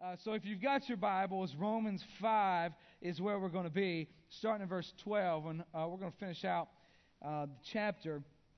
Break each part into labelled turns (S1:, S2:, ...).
S1: So if you've got your Bibles, Romans 5 is where we're going to be, starting in verse 12, and we're going to finish out the chapter.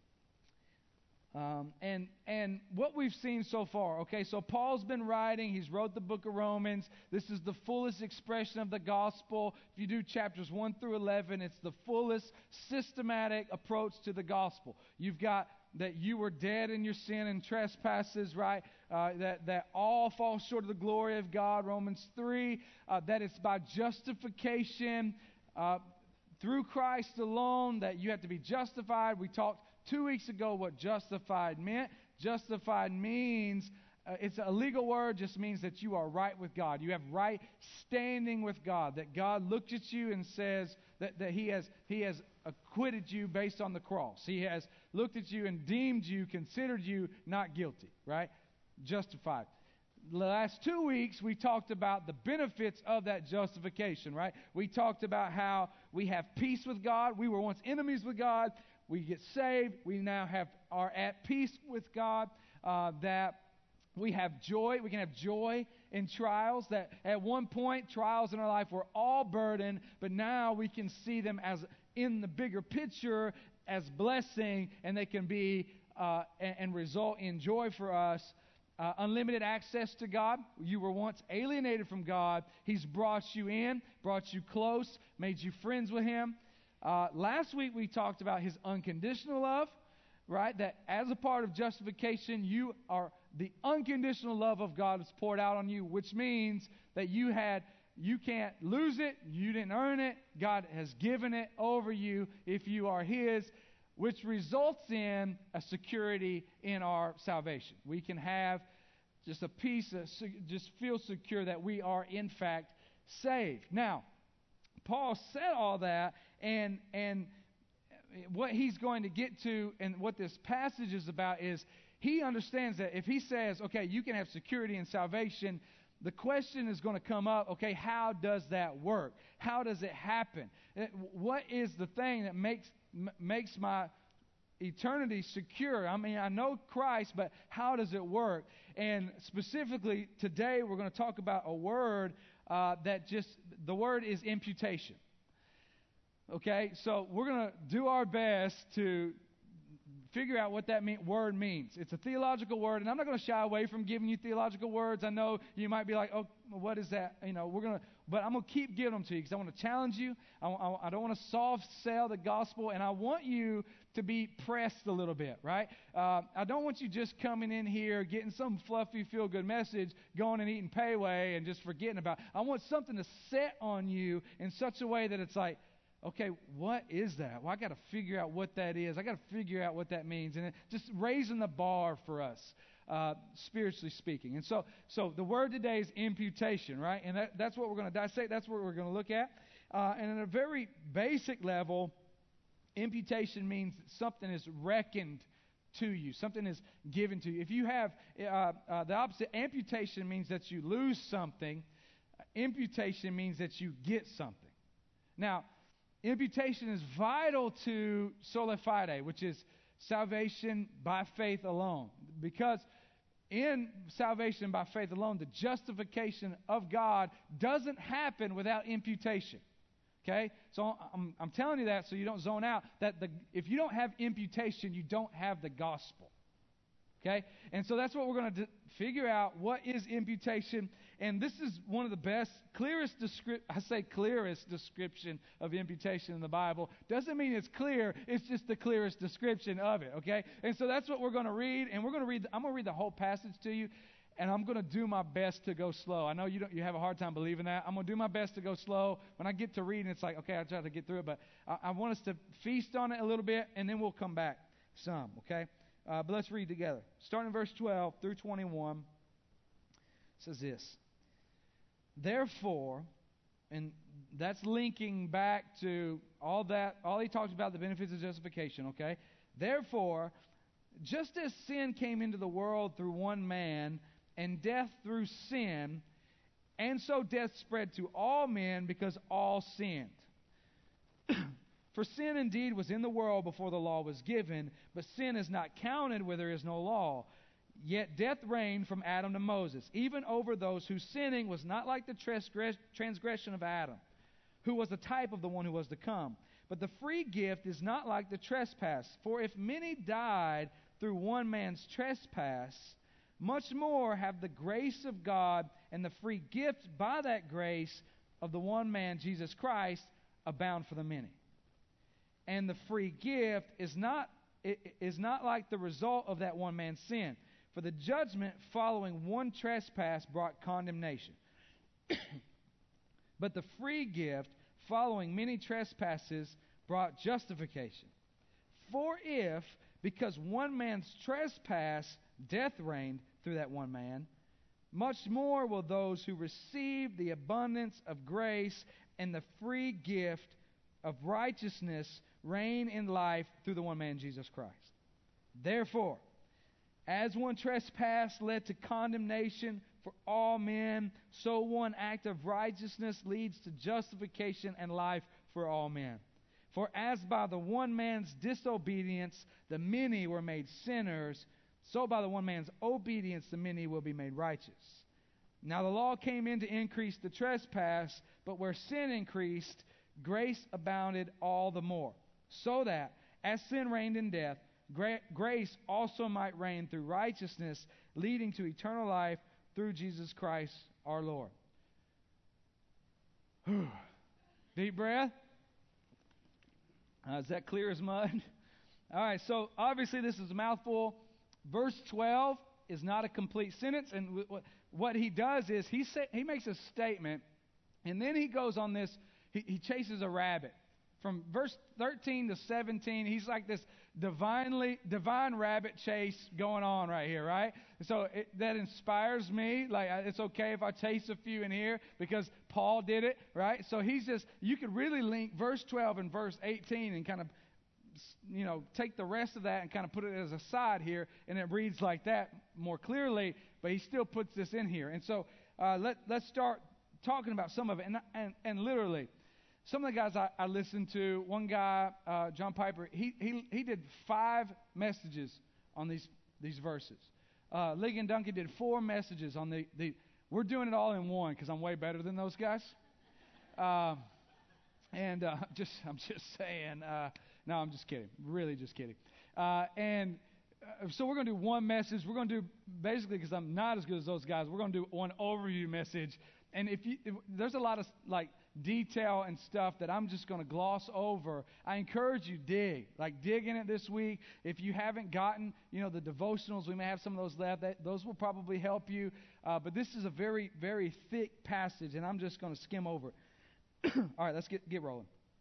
S1: And what we've seen so far, okay, so Paul's been writing, he's wrote the book of Romans. This is the fullest expression of the gospel. If you do chapters 1 through 11, it's the fullest systematic approach to the gospel. You've got that you were dead in your sin and trespasses, right? That all fall short of the glory of God, Romans 3. That it's by justification through Christ alone that you have to be justified. We talked 2 weeks ago what justified meant. Justified means, it's a legal word, just means that you are right with God. You have right standing with God. That God looked at you and says that He has acquitted you based on the cross. He has looked at you and deemed you, considered you not guilty, right? Justified. The last 2 weeks, we talked about the benefits of that justification, right? We talked about how we have peace with God. We were once enemies with God. We get saved. We now are at peace with God. That we have joy. We can have joy in trials. That at one point, trials in our life were all burden, but now we can see them as in the bigger picture as blessing, and they can be and result in joy for us. Unlimited access to God. You were once alienated from God. He's brought you in, brought you close, made you friends with Him. Last week we talked about His unconditional love, right? That as a part of justification, the unconditional love of God is poured out on you, which means that you can't lose it, you didn't earn it, God has given it over you if you are His, which results in a security in our salvation. We can have just a peace, just feel secure that we are in fact saved. Now, Paul said all that, and what he's going to get to and what this passage is about is he understands that if he says, okay, you can have security and salvation, the question is going to come up, okay, how does that work? How does it happen? What is the thing that makes my eternity secure? I mean, I know Christ, but how does it work? And specifically, today we're going to talk about a word the word is imputation. Okay, so we're going to do our best to figure out what that word means. It's a theological word, and I'm not going to shy away from giving you theological words. I know you might be like, oh, what is that? But I'm going to keep giving them to you because I want to challenge you. I don't want to soft sell the gospel, and I want you to be pressed a little bit, right? I don't want you just coming in here, getting some fluffy, feel-good message, going and eating payway and just forgetting about it. I want something to set on you in such a way that it's like, okay, what is that? Well, I got to figure out what that is. I got to figure out what that means. And just raising the bar for us, spiritually speaking. And so the word today is imputation, right? And that's what we're going to dissect. That's what we're going to look at. And at a very basic level, imputation means something is reckoned to you. Something is given to you. If you have the opposite, amputation means that you lose something. Imputation means that you get something. Now, imputation is vital to sola fide, which is salvation by faith alone. Because in salvation by faith alone, the justification of God doesn't happen without imputation. Okay? So I'm telling you that so you don't zone out. If you don't have imputation, you don't have the gospel. Okay? And so that's what we're going to figure out. What is imputation? And this is one of the best, clearest description of imputation in the Bible. Doesn't mean it's clear. It's just the clearest description of it. Okay? And so that's what we're going to read. And I'm going to read the whole passage to you. And I'm going to do my best to go slow. I know you have a hard time believing that. I'm going to do my best to go slow. When I get to reading, it's like, okay, I'll try to get through it. But I want us to feast on it a little bit, and then we'll come back some, okay? But let's read together. Starting in verse 12 through 21, it says this. Therefore, and that's linking back to all he talks about, the benefits of justification, okay? Therefore, just as sin came into the world through one man, and death through sin, and so death spread to all men because all sinned. For sin indeed was in the world before the law was given, but sin is not counted where there is no law. Yet death reigned from Adam to Moses, even over those whose sinning was not like the transgression of Adam, who was the type of the one who was to come. But the free gift is not like the trespass. For if many died through one man's trespass, much more have the grace of God and the free gift by that grace of the one man, Jesus Christ, abound for the many. And the free gift is not like the result of that one man's sin. For the judgment following one trespass brought condemnation. But the free gift following many trespasses brought justification. For if, because one man's trespass, death reigned through that one man, much more will those who receive the abundance of grace and the free gift of righteousness reign in life through the one man, Jesus Christ. Therefore, as one trespass led to condemnation for all men, so one act of righteousness leads to justification and life for all men. For as by the one man's disobedience the many were made sinners, so by the one man's obedience the many will be made righteous. Now the law came in to increase the trespass, but where sin increased, grace abounded all the more. So that, as sin reigned in death, grace also might reign through righteousness, leading to eternal life through Jesus Christ our Lord. Deep breath. Is that clear as mud? All right, so obviously this is a mouthful. Verse 12 is not a complete sentence, and what he does is he makes a statement, and then he goes on this, he chases a rabbit. From verse 13 to 17, he's like this divine rabbit chase going on right here, right? So that inspires me. Like, it's okay if I chase a few in here because Paul did it, right? So you could really link verse 12 and verse 18 and kind of, take the rest of that and kind of put it as a side here, and it reads like that more clearly, but he still puts this in here. And so let's start talking about some of it. And literally, some of the guys I listened to, one guy, John Piper, he did 5 messages on these verses. Ligon Duncan did 4 messages on the we're doing it all in one because I'm way better than those guys. I'm just saying, no, I'm just kidding. Really just kidding. So we're going to do one message. We're going to do, basically, because I'm not as good as those guys, we're going to do one overview message. And if there's a lot of, detail and stuff that I'm just going to gloss over, I encourage you dig in it this week. If you haven't gotten, the devotionals, we may have some of those left. Those will probably help you. But this is a very, very thick passage, and I'm just going to skim over it. All right, let's get rolling.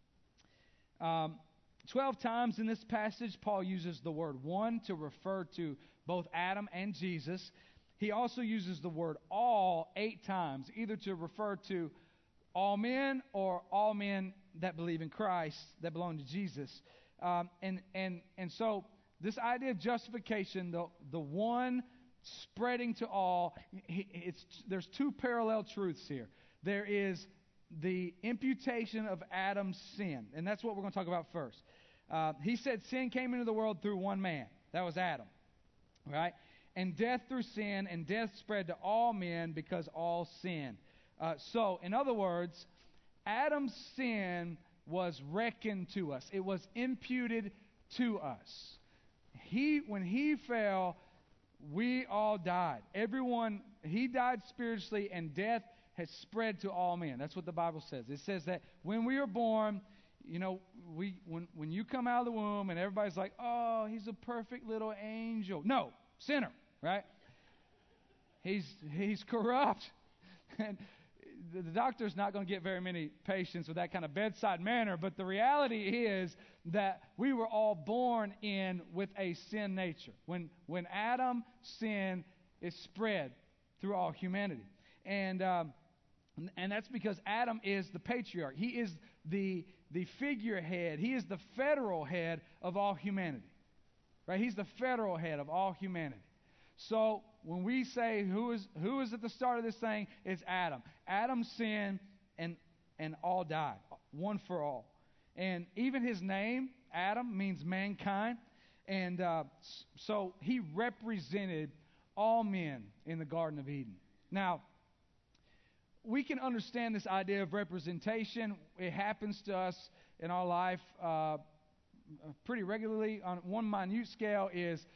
S1: 12 times in this passage, Paul uses the word one to refer to both Adam and Jesus. He also uses the word all 8 times, either to refer to all men or all men that believe in Christ, that belong to Jesus. And so this idea of justification, the one spreading to all, there's 2 parallel truths here. There is the imputation of Adam's sin, and that's what we're going to talk about first. He said sin came into the world through one man. That was Adam, right? And death through sin, and death spread to all men because all sinned. So, in other words, Adam's sin was reckoned to us. It was imputed to us. When he fell, we all died. He died spiritually, and death has spread to all men. That's what the Bible says. It says that when we are born, when you come out of the womb and everybody's like, oh, he's a perfect little angel. No, sinner, right? He's corrupt. And the doctor's not going to get very many patients with that kind of bedside manner, but the reality is that we were all born in with a sin nature. When Adam sinned, it spread through all humanity. And that's because Adam is the patriarch. He is the figurehead. He is the federal head of all humanity. Right? He's the federal head of all humanity. So when we say who is at the start of this thing, it's Adam. Adam sinned and all died, one for all. And even his name, Adam, means mankind. And so he represented all men in the Garden of Eden. Now, we can understand this idea of representation. It happens to us in our life pretty regularly. On one minute scale is,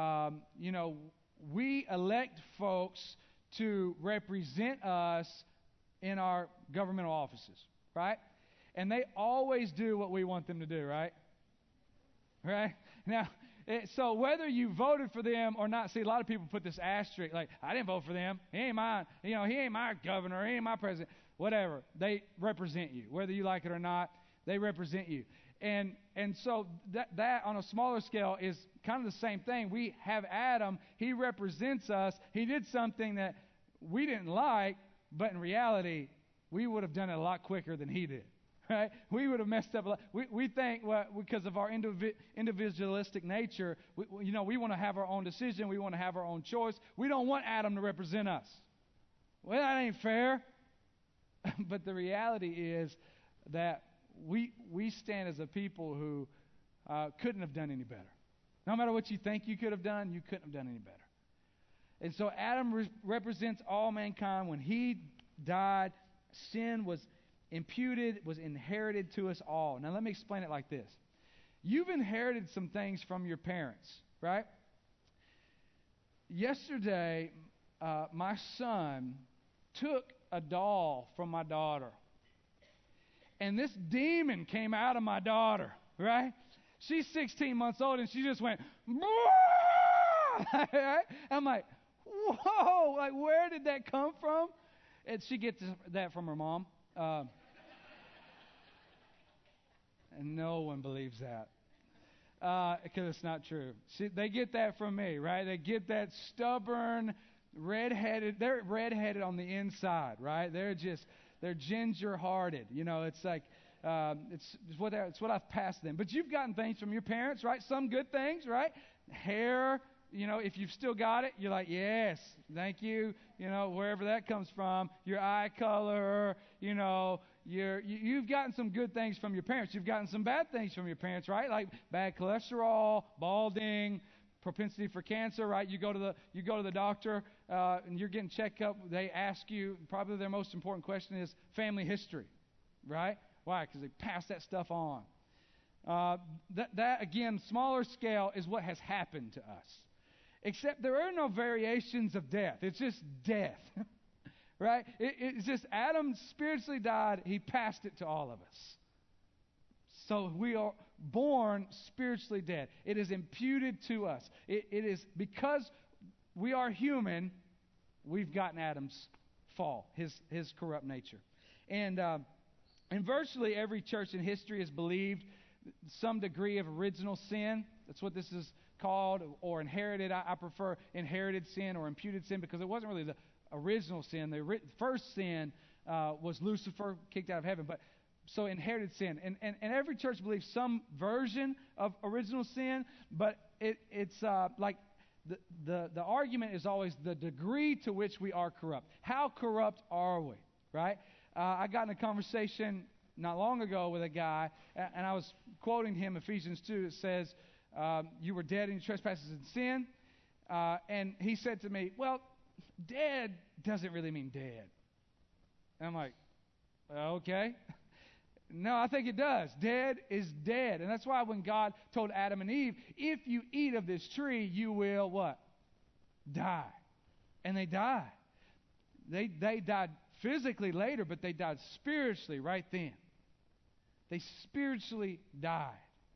S1: we elect folks to represent us in our governmental offices, right? And they always do what we want them to do, right? Right? Now, so whether you voted for them or not, see, a lot of people put this asterisk, like, I didn't vote for them. He ain't mine. He ain't my governor. He ain't my president. Whatever. They represent you. Whether you like it or not, they represent you. And so that on a smaller scale is kind of the same thing. We have Adam. He represents us. He did something that we didn't like, but in reality, we would have done it a lot quicker than he did. Right? We would have messed up a lot. We think, because of our individualistic nature, we want to have our own decision. We want to have our own choice. We don't want Adam to represent us. Well, that ain't fair. But the reality is that we stand as a people who couldn't have done any better. No matter what you think you could have done, you couldn't have done any better. And so Adam represents all mankind. When he died, sin was imputed, was inherited to us all. Now let me explain it like this. You've inherited some things from your parents, right? Yesterday, my son took a doll from my daughter. And this demon came out of my daughter, right? She's 16 months old and she just went, right? I'm like, whoa, like where did that come from? And she gets that from her mom. And no one believes that because it's not true. They get that from me, right? They get that stubborn, redheaded. They're redheaded on the inside, right? They're ginger-hearted. It's like it's what I've passed them. But you've gotten things from your parents, right? Some good things, right? Hair. If you've still got it, you're like, yes, thank you. Wherever that comes from, your eye color. You've gotten some good things from your parents. You've gotten some bad things from your parents, right? Like bad cholesterol, balding, propensity for cancer, right? You go to the doctor and you're getting checked up. They ask you, probably their most important question is family history, right? Why? Because they pass that stuff on. That again, smaller scale is what has happened to us. Except there are no variations of death. It's just death. Right? It's just Adam spiritually died. He passed it to all of us. So we are born spiritually dead. It is imputed to us. It is because we are human, we've gotten Adam's fall, his corrupt nature. And virtually every church in history has believed some degree of original sin. That's what this is called, or inherited. I prefer inherited sin or imputed sin because it wasn't really the original sin. The first sin was Lucifer, kicked out of heaven. But so inherited sin. And every church believes some version of original sin, but it's like the argument is always the degree to which we are corrupt. How corrupt are we, right? I got in a conversation not long ago with a guy, and I was quoting him Ephesians 2. It says, you were dead in your trespasses and sin. And he said to me, well, dead doesn't really mean dead. And I'm like, okay. No, I think it does. Dead is dead. And that's why when God told Adam and Eve, if you eat of this tree, you will what? Die. And they died. They died physically later, but they died spiritually right then. They spiritually died.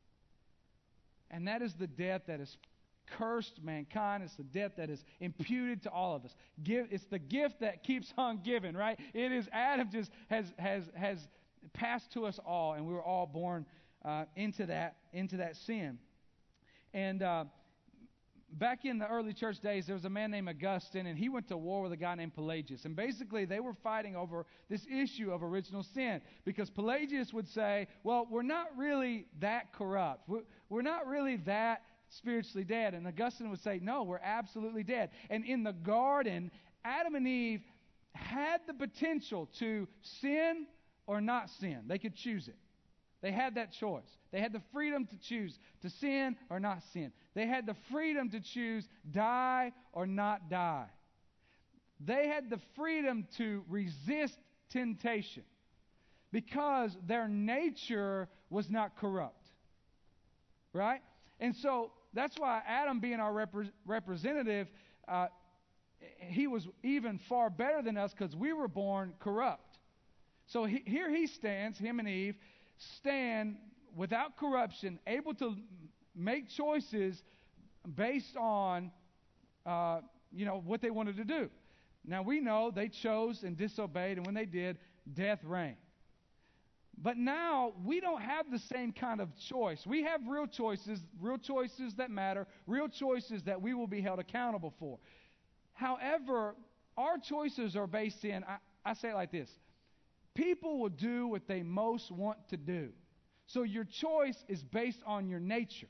S1: And that is the death that has cursed mankind. It's the death that is imputed to all of us. It's the gift that keeps on giving, right? It is Adam just has passed to us all, and we were all born into that sin. And back in the early church days, there was a man named Augustine, and he went to war with a guy named Pelagius. And basically, they were fighting over this issue of original sin, because Pelagius would say, well, we're not really that corrupt. We're not really that spiritually dead. And Augustine would say, no, we're absolutely dead. And in the garden, Adam and Eve had the potential to sin or not sin. They could choose it. They had that choice. They had the freedom to choose to sin or not sin. They had the freedom to choose die or not die. They had the freedom to resist temptation because their nature was not corrupt. Right? And so that's why Adam, being our representative, he was even far better than us because we were born corrupt. So here he stands, him and Eve, stand without corruption, able to make choices based on what they wanted to do. Now we know they chose and disobeyed, and when they did, death reigned. But now we don't have the same kind of choice. We have real choices that matter, real choices that we will be held accountable for. However, our choices are based in, I say it like this: people will do what they most want to do. So your choice is based on your nature.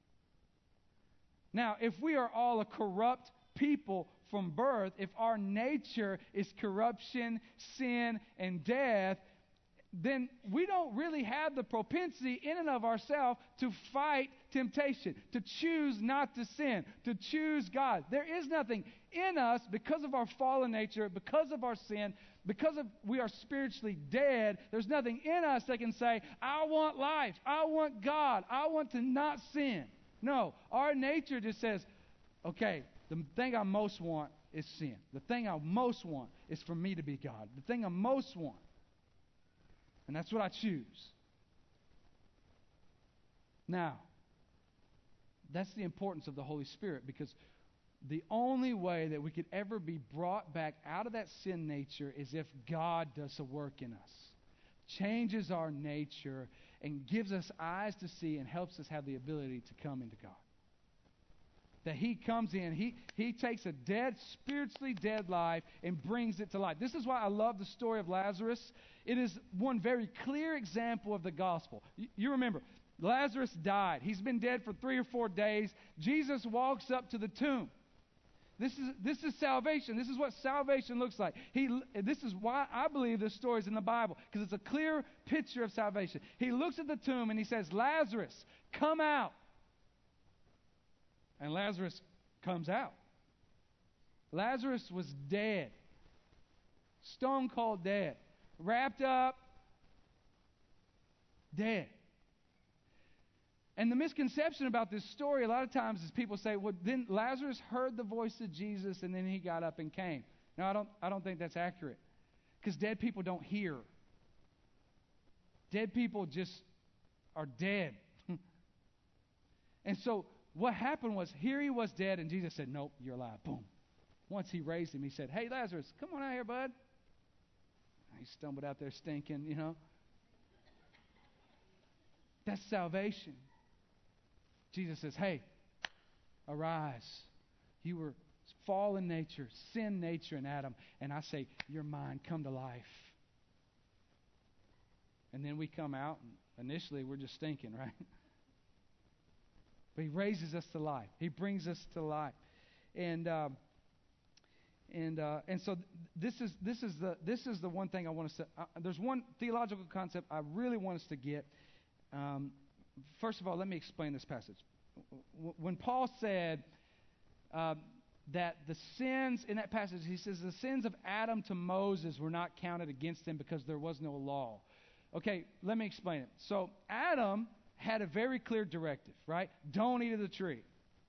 S1: Now, if we are all a corrupt people from birth, if our nature is corruption, sin, and death, then we don't really have the propensity in and of ourselves to fight temptation, to choose not to sin, to choose God. There is nothing in us because of our fallen nature, because of our sin, because of we are spiritually dead. There's nothing in us that can say, I want life, I want God, I want to not sin. No, our nature just says, okay, the thing I most want is sin. The thing I most want is for me to be God. The thing I most want. And that's what I choose. Now, that's the importance of the Holy Spirit, because the only way that we could ever be brought back out of that sin nature is if God does a work in us, changes our nature, and gives us eyes to see and helps us have the ability to come into God. That He comes in, He takes a spiritually dead life and brings it to life. This is why I love the story of Lazarus. It is one very clear example of the gospel. You remember, Lazarus died. He's been dead for 3 or 4 days. Jesus walks up to the tomb. This is salvation. This is what salvation looks like. This is why I believe this story is in the Bible, because it's a clear picture of salvation. He looks at the tomb and he says, Lazarus, come out. And Lazarus comes out. Lazarus was dead. Stone cold dead. Wrapped up. Dead. And the misconception about this story a lot of times is people say, well, then Lazarus heard the voice of Jesus and then he got up and came. No, I don't think that's accurate. Because dead people don't hear. Dead people just are dead. And so what happened was, here he was dead, and Jesus said, nope, you're alive. Boom. Once he raised him, he said, hey, Lazarus, come on out here, bud. He stumbled out there stinking, That's salvation. Jesus says, hey, arise. You were fallen nature, sin nature in Adam, and I say, you're mine, come to life. And then we come out, and initially we're just stinking, right? But He raises us to life. He brings us to life, and so this is the one thing I want us to. There's one theological concept I really want us to get. First of all, let me explain this passage. When Paul said that the sins in that passage, he says the sins of Adam to Moses were not counted against him because there was no law. Okay, let me explain it. So Adam had a very clear directive, right? Don't eat of the tree.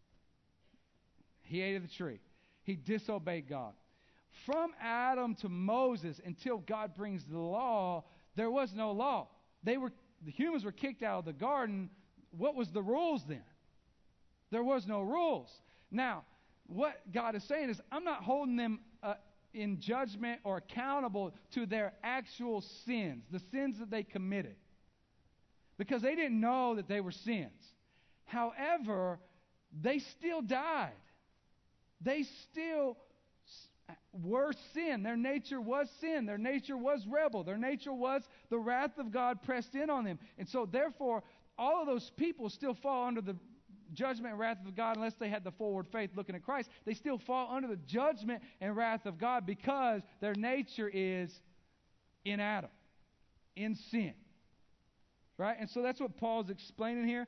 S1: He ate of the tree. He disobeyed God. From Adam to Moses, until God brings the law, there was no law. The humans were kicked out of the garden. What was the rules then? There was no rules. Now, what God is saying is, I'm not holding them in judgment or accountable to their actual sins, the sins that they committed, because they didn't know that they were sins. However, they still died. They still were sin. Their nature was sin. Their nature was rebel. Their nature was the wrath of God pressed in on them. And so, therefore, all of those people still fall under the judgment and wrath of God unless they had the forward faith looking at Christ. They still fall under the judgment and wrath of God because their nature is in Adam, in sin. right? And so that's what Paul's explaining here.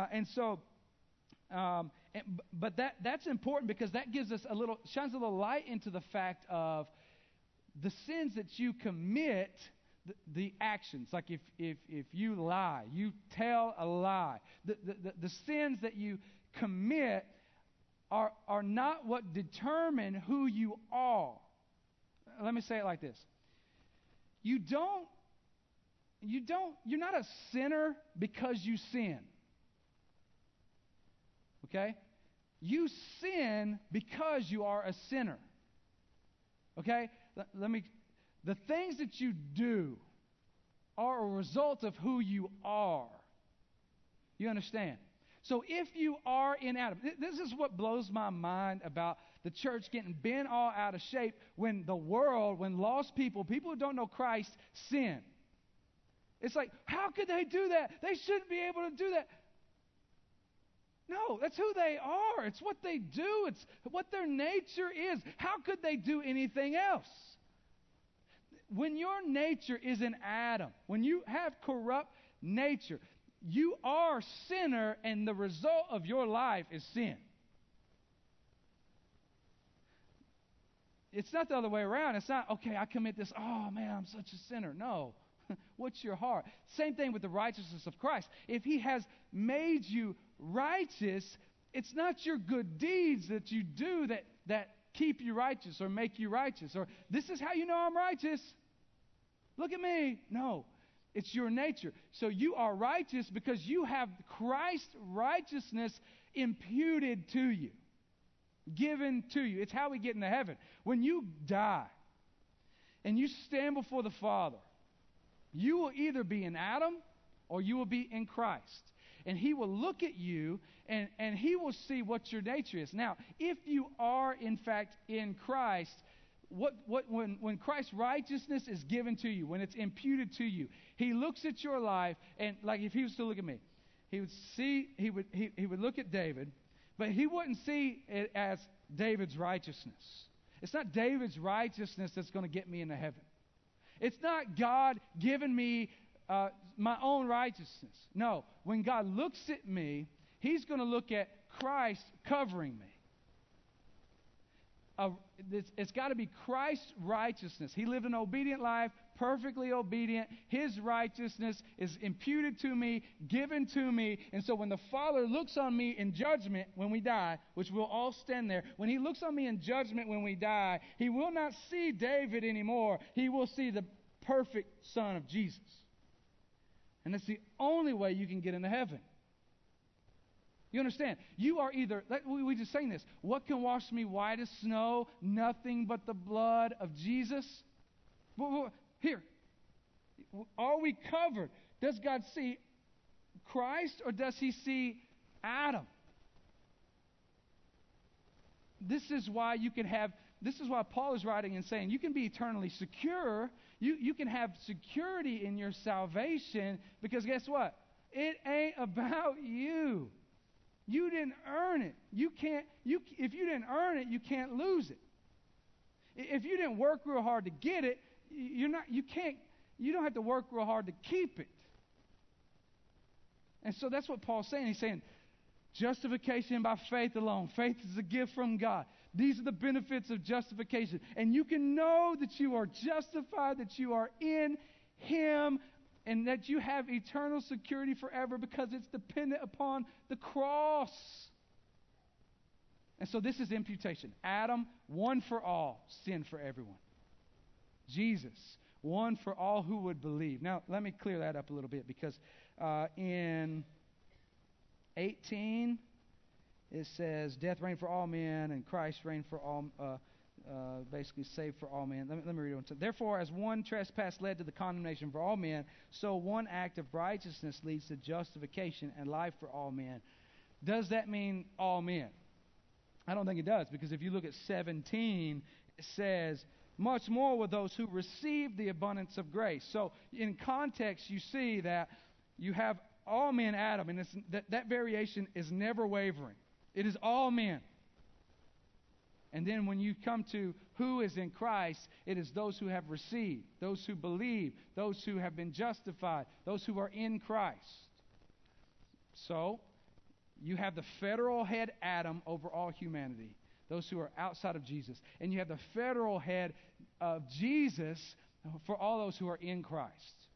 S1: But that's important because that gives us shines a little light into the fact of the sins that you commit, the actions. Like if you lie, you tell a lie. The sins that you commit are not what determine who you are. Let me say it like this. You're not a sinner because you sin. Okay? You sin because you are a sinner. Okay? The things that you do are a result of who you are. You understand? So if you are in Adam, this is what blows my mind about the church getting bent all out of shape when lost people who don't know Christ, sin. It's like, how could they do that? They shouldn't be able to do that. No, that's who they are. It's what they do. It's what their nature is. How could they do anything else? When your nature is in Adam, when you have corrupt nature, you are sinner, and the result of your life is sin. It's not the other way around. It's not, okay, I commit this. Oh, man, I'm such a sinner. No. What's your heart? Same thing with the righteousness of Christ. If He has made you righteous, it's not your good deeds that you do that keep you righteous or make you righteous. Or this is how you know I'm righteous. Look at me. No. It's your nature. So you are righteous because you have Christ's righteousness imputed to you, given to you. It's how we get into heaven. When you die and you stand before the Father, you will either be in Adam or you will be in Christ. And He will look at you and He will see what your nature is. Now, if you are in fact in Christ, when Christ's righteousness is given to you, when it's imputed to you, He looks at your life, and like if He was to look at me, He would look at David, but He wouldn't see it as David's righteousness. It's not David's righteousness that's going to get me into heaven. It's not God giving me my own righteousness. No, when God looks at me, He's going to look at Christ covering me. It's got to be Christ's righteousness. He lived an obedient life, perfectly obedient. His righteousness is imputed to me, given to me. And so when the Father looks on me in judgment when we die, which we'll all stand there, when He looks on me in judgment when we die, He will not see David anymore. He will see the perfect Son of Jesus. And that's the only way you can get into heaven. You understand? You are either, we just saying this, what can wash me white as snow? Nothing but the blood of Jesus. Here, are we covered? Does God see Christ or does He see Adam? This is why Paul is writing and saying you can be eternally secure. You can have security in your salvation because guess what? It ain't about you. You didn't earn it. If you didn't earn it, you can't lose it. If you didn't work real hard to get it, you don't have to work real hard to keep it. And so that's what Paul's saying. He's saying, justification by faith alone. Faith is a gift from God. These are the benefits of justification. And you can know that you are justified, that you are in Him, and that you have eternal security forever because it's dependent upon the cross. And so this is imputation. Adam, one for all, sin for everyone. Jesus, one for all who would believe. Now, let me clear that up a little bit because in 18, it says, death reigned for all men and Christ reigned for all, basically saved for all men. Let me read it. Therefore, as one trespass led to the condemnation for all men, so one act of righteousness leads to justification and life for all men. Does that mean all men? I don't think it does, because if you look at 17, it says, much more with those who receive the abundance of grace. So in context, you see that you have all men, Adam, and that variation is never wavering. It is all men. And then when you come to who is in Christ, it is those who have received, those who believe, those who have been justified, those who are in Christ. So, you have the federal head Adam over all humanity, those who are outside of Jesus. And you have the federal head of Jesus for all those who are in Christ.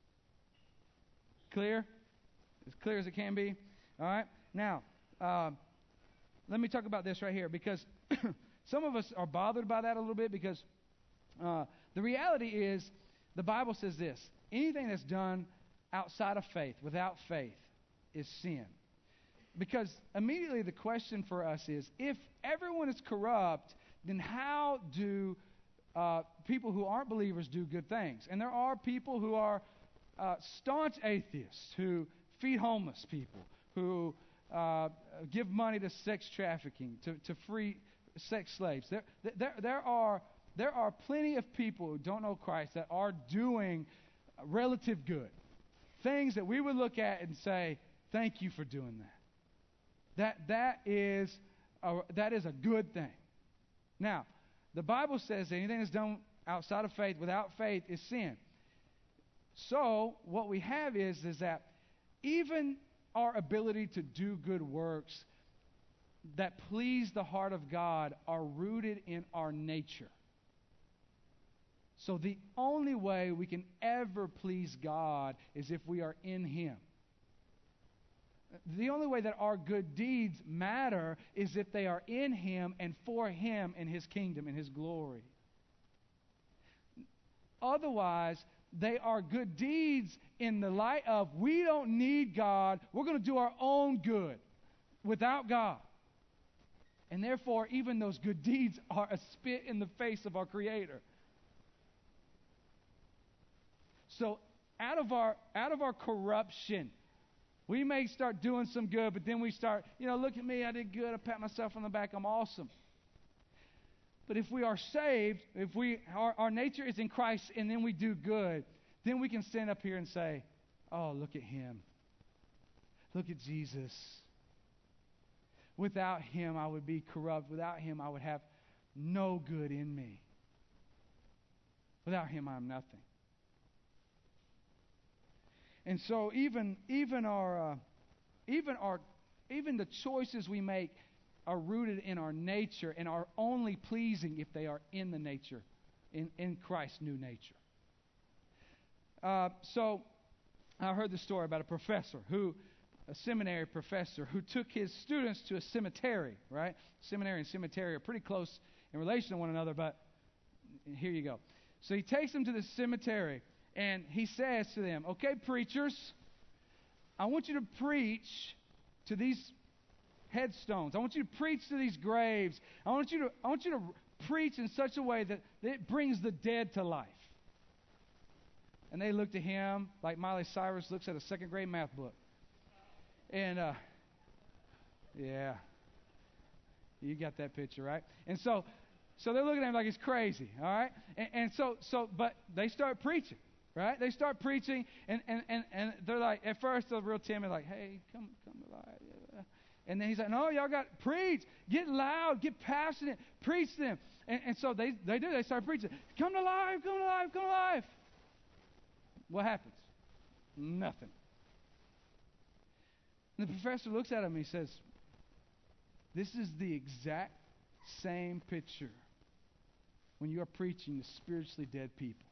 S1: Clear? As clear as it can be? All right? Now, let me talk about this right here, because some of us are bothered by that a little bit, because the reality is the Bible says this: anything that's done outside of faith, without faith, is sin. Because immediately the question for us is, if everyone is corrupt, then how do people who aren't believers do good things? And there are people who are staunch atheists, who feed homeless people, who give money to sex trafficking, to free sex slaves. There are plenty of people who don't know Christ that are doing relative good, things that we would look at and say, thank you for doing that. That is a good thing. Now, the Bible says anything that's done outside of faith, without faith, is sin. So what we have is that even our ability to do good works that please the heart of God are rooted in our nature. So the only way we can ever please God is if we are in Him. The only way that our good deeds matter is if they are in Him and for Him and His kingdom and His glory. Otherwise, they are good deeds in the light of, we don't need God, we're going to do our own good without God. And therefore, even those good deeds are a spit in the face of our Creator. So, out of our corruption, we may start doing some good, but then we start, look at me, I did good, I pat myself on the back, I'm awesome. But if we are saved, if our nature is in Christ, and then we do good, then we can stand up here and say, oh, look at Him. Look at Jesus. Without Him, I would be corrupt. Without Him, I would have no good in me. Without Him, I am nothing. And so even the choices we make are rooted in our nature and are only pleasing if they are in the nature, in Christ's new nature. So I heard the story about a seminary professor who took his students to a cemetery, right? Seminary and cemetery are pretty close in relation to one another, but here you go. So he takes them to the cemetery, and he says to them, okay, preachers, I want you to preach to these headstones. I want you to preach to these graves. I want you to preach in such a way that it brings the dead to life. And they looked at him like Miley Cyrus looks at a second-grade math book. And, yeah, you got that picture, right? And so they're looking at him like he's crazy, all right? But they start preaching, right? They start preaching, and they're like, at first they're real timid, like, hey, come to life. And then he's like, no, y'all got to preach. Get loud, get passionate, preach to them. And so they do. They start preaching. Come to life, come to life, come to life. What happens? Nothing. And the professor looks at him and he says, this is the exact same picture when you are preaching to spiritually dead people.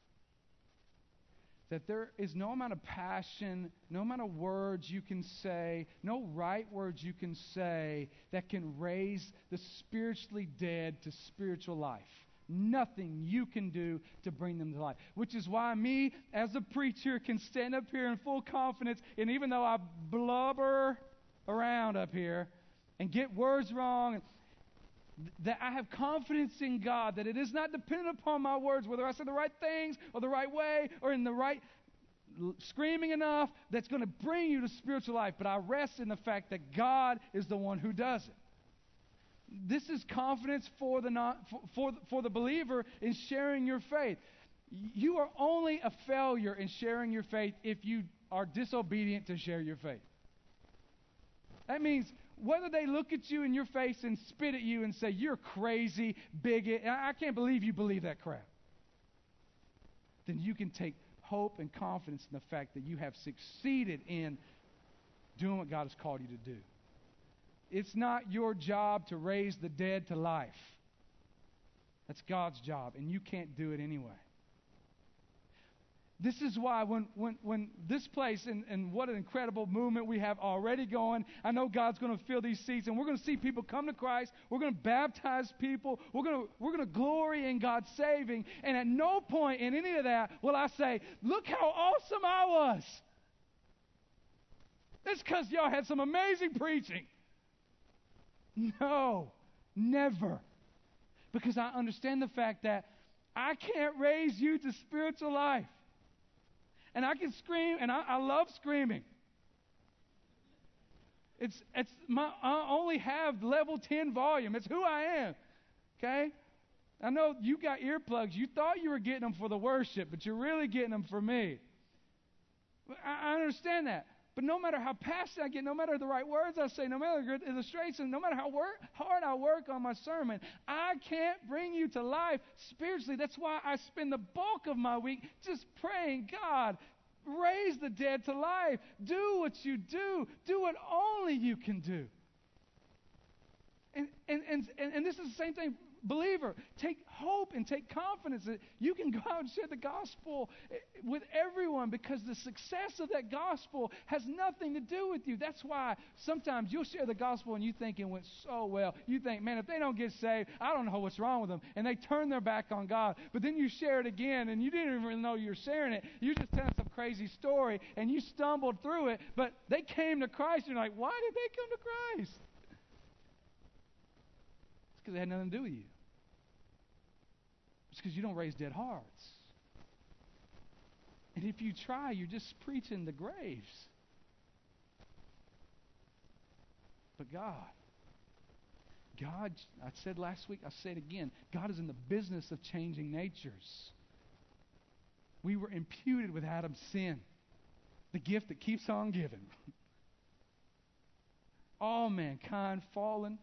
S1: That there is no amount of passion, no amount of words you can say, no right words you can say that can raise the spiritually dead to spiritual life. Nothing you can do to bring them to life. Which is why me, as a preacher, can stand up here in full confidence, and even though I blubber around up here and get words wrong, that I have confidence in God, that it is not dependent upon my words, whether I say the right things or the right way or in the right screaming enough, that's going to bring you to spiritual life. But I rest in the fact that God is the one who does it. This is confidence for the believer in sharing your faith. You are only a failure in sharing your faith if you are disobedient to share your faith. That means whether they look at you in your face and spit at you and say, you're crazy, bigot, I can't believe you believe that crap, then you can take hope and confidence in the fact that you have succeeded in doing what God has called you to do. It's not your job to raise the dead to life. That's God's job, and you can't do it anyway. This is why when this place, and what an incredible movement we have already going, I know God's going to fill these seats, and we're going to see people come to Christ. We're going to baptize people. We're going to glory in God's saving. And at no point in any of that will I say, look how awesome I was. It's because y'all had some amazing preaching. No, never. Because I understand the fact that I can't raise you to spiritual life. And I can scream, and I love screaming. I only have level 10 volume. It's who I am. Okay? I know you got earplugs. You thought you were getting them for the worship, but you're really getting them for me. I understand that. But no matter how passionate I get, no matter the right words I say, no matter the good illustration, no matter how hard I work on my sermon, I can't bring you to life spiritually. That's why I spend the bulk of my week just praying, God, raise the dead to life. Do what you do. Do what only you can do. And this is the same thing. Believer, take hope and take confidence that you can go out and share the gospel with everyone, because the success of that gospel has nothing to do with you. That's why sometimes you'll share the gospel and you think it went so well. You think, man, if they don't get saved, I don't know what's wrong with them. And they turn their back on God. But then you share it again and you didn't even know you were sharing it. You just telling some crazy story and you stumbled through it. But they came to Christ. You're like, why did they come to Christ? It's because it had nothing to do with you. It's because you don't raise dead hearts. And if you try, you're just preaching the graves. But God, I said last week, I say it again, God is in the business of changing natures. We were imputed with Adam's sin, the gift that keeps on giving. All mankind fallen.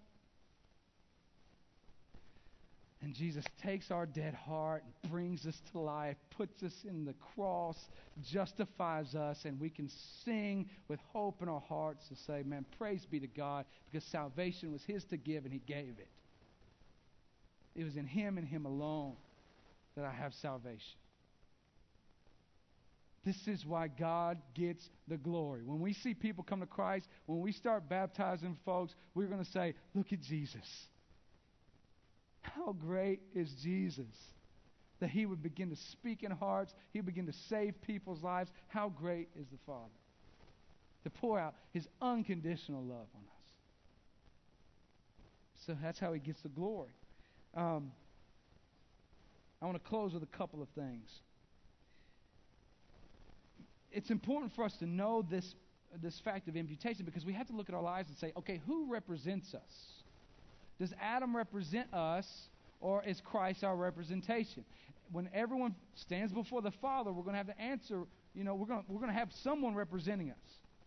S1: And Jesus takes our dead heart and brings us to life, puts us in the cross, justifies us, and we can sing with hope in our hearts to say, man, praise be to God, because salvation was His to give and He gave it. It was in Him and Him alone that I have salvation. This is why God gets the glory. When we see people come to Christ, when we start baptizing folks, we're going to say, look at Jesus. How great is Jesus that He would begin to speak in hearts. He would begin to save people's lives. How great is the Father to pour out His unconditional love on us. So that's how He gets the glory. I want to close with a couple of things. It's important for us to know this fact of imputation, because we have to look at our lives and say, okay, who represents us? Does Adam represent us, or is Christ our representation? When everyone stands before the Father, we're going to have to answer. We're going to have someone representing us.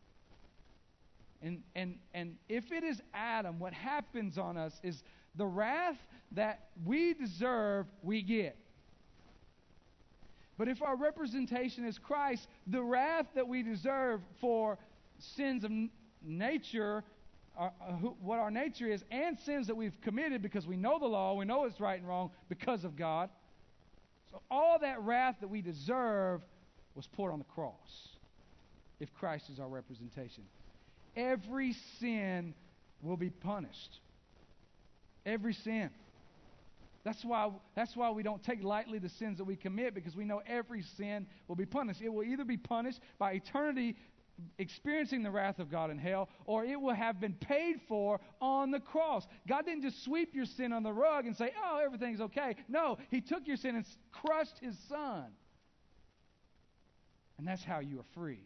S1: And if it is Adam, what happens on us is the wrath that we deserve, we get. But if our representation is Christ, the wrath that we deserve for sins of nature, what our nature is, and sins that we've committed because we know the law, we know it's right and wrong because of God. So all that wrath that we deserve was poured on the cross if Christ is our representation. Every sin will be punished. Every sin. That's why we don't take lightly the sins that we commit, because we know every sin will be punished. It will either be punished by eternity experiencing the wrath of God in hell, or it will have been paid for on the cross. God didn't just sweep your sin on the rug and say, oh, everything's okay. No, He took your sin and crushed His Son. And that's how you are free.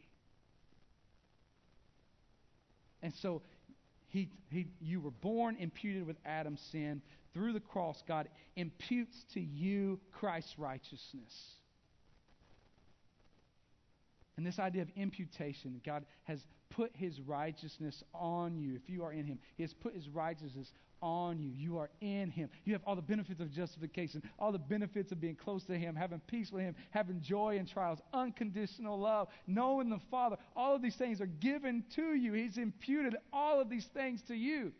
S1: And so you were born imputed with Adam's sin. Through the cross, God imputes to you Christ's righteousness. And this idea of imputation, God has put his righteousness on you. If you are in him, he has put his righteousness on you. You are in him. You have all the benefits of justification, all the benefits of being close to him, having peace with him, having joy in trials, unconditional love, knowing the Father. All of these things are given to you. He's imputed all of these things to you.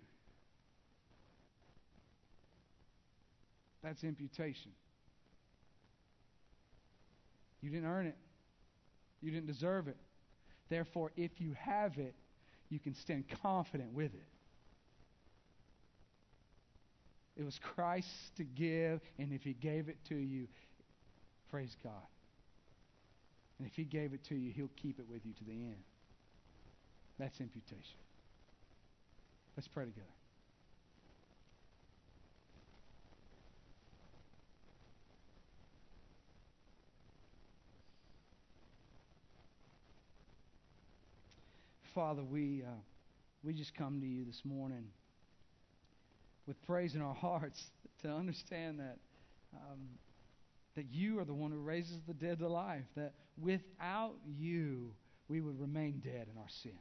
S1: That's imputation. You didn't earn it. You didn't deserve it. Therefore, if you have it, you can stand confident with it. It was Christ to give, and if he gave it to you, praise God. And if he gave it to you, he'll keep it with you to the end. That's imputation. Let's pray together. Father, we just come to you this morning with praise in our hearts to understand that you are the one who raises the dead to life, that without you we would remain dead in our sin.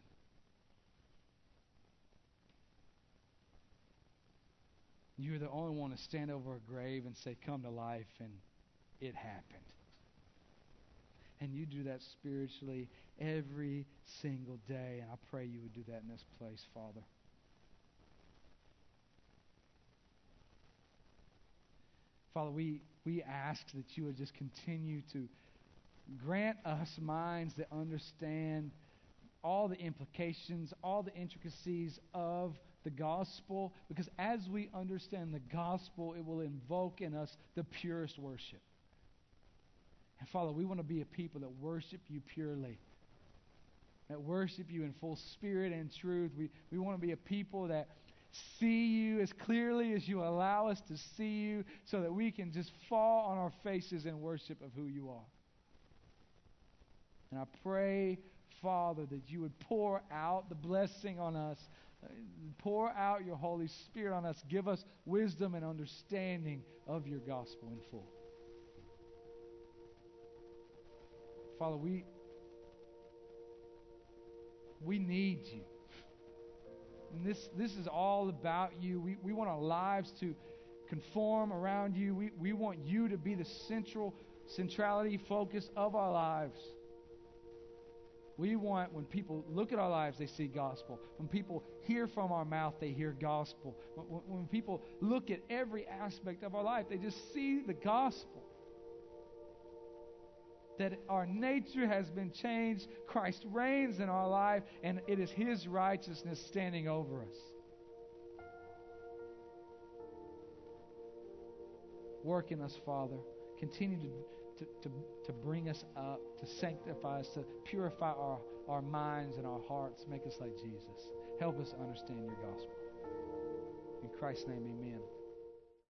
S1: You're the only one to stand over a grave and say, come to life, and it happened. And you do that spiritually every single day. And I pray you would do that in this place, Father. Father, we ask that you would just continue to grant us minds that understand all the implications, all the intricacies of the gospel. Because as we understand the gospel, it will invoke in us the purest worship. And Father, we want to be a people that worship you purely, that worship you in full spirit and truth. We want to be a people that see you as clearly as you allow us to see you, so that we can just fall on our faces in worship of who you are. And I pray, Father, that you would pour out the blessing on us, pour out your Holy Spirit on us, give us wisdom and understanding of your gospel in full. Father, we need you. And this is all about you. We want our lives to conform around you. We want you to be the centrality, focus of our lives. We want, when people look at our lives, they see gospel. When people hear from our mouth, they hear gospel. When people look at every aspect of our life, they just see the gospel. That our nature has been changed. Christ reigns in our life, and it is his righteousness standing over us. Work in us, Father. Continue to bring us up, to sanctify us, to purify our minds and our hearts. Make us like Jesus. Help us understand your gospel. In Christ's name, amen.